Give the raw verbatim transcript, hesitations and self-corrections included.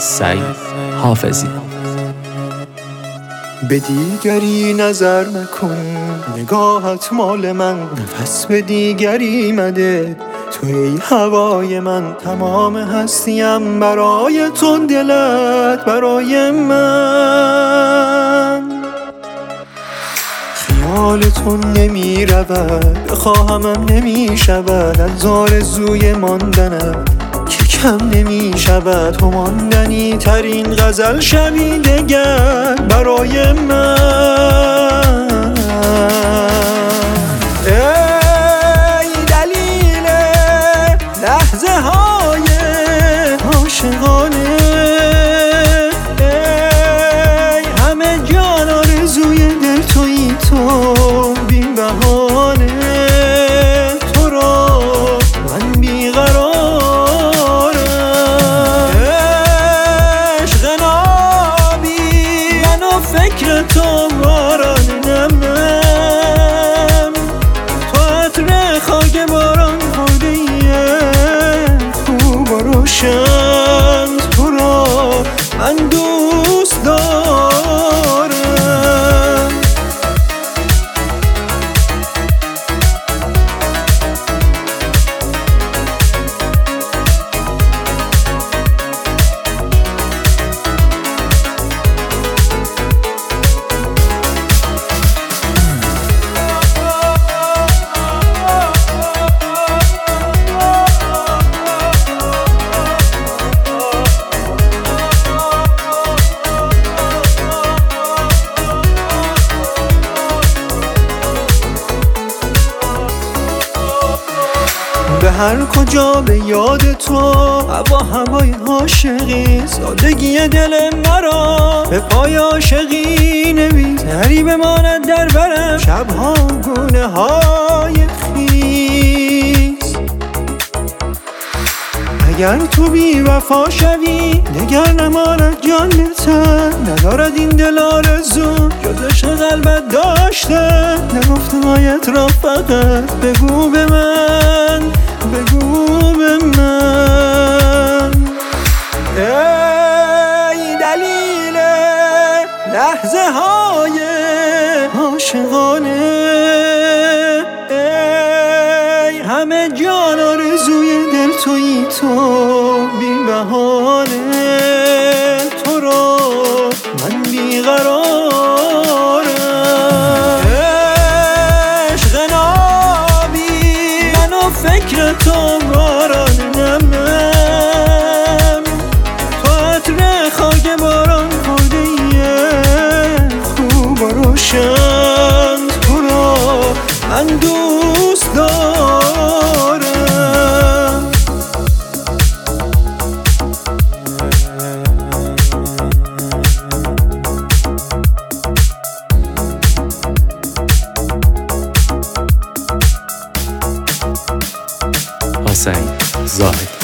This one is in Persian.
سعید حافظی. به دیگری نظر نکن، نگاهت مال من، نفس به دیگری مده. تو ای هوای من، تمام هستیم برای تو، دلت برای من. خیال تو نمی رود، بخواهمم نمی شود، از آرزوی ماندنت که کم نمی شود. تو ماندنی ترین غزل شوی دگر برای من. ای دلیل لحظه های عاشقانه، ای همه جان آرزوی دل تویی تو بی بهانه. تو را من بیقرارم، عشق نابی من و فکر تو باران نم نم. تو عطر خاک باران خورده ایه خوب و روشن. تو را من دوست دارم. به هر کجا به یاد تو، هوا هوای عاشقی، سادگی دل مرا به پای عاشقی نویس. نری بماند در برم شبها گونه های خیس. اگر تو بی وفا شوی دگر نماند جان به تن. ندارد این دل آرزو جز عشق قلبت داشته. نگفته هایت را فقط بگو به من، بگو به من. ای دلیل لحظه های عاشقانه، ای همه جان آرزوی دل تویی تو بی بهانه. تو را من بیقرارم، عشق نابی من و فکر تو باران نم نم. تو عطر خاک باران خورده ایه خوب و روشن. تو را من دوست دارم. حسین زاهد.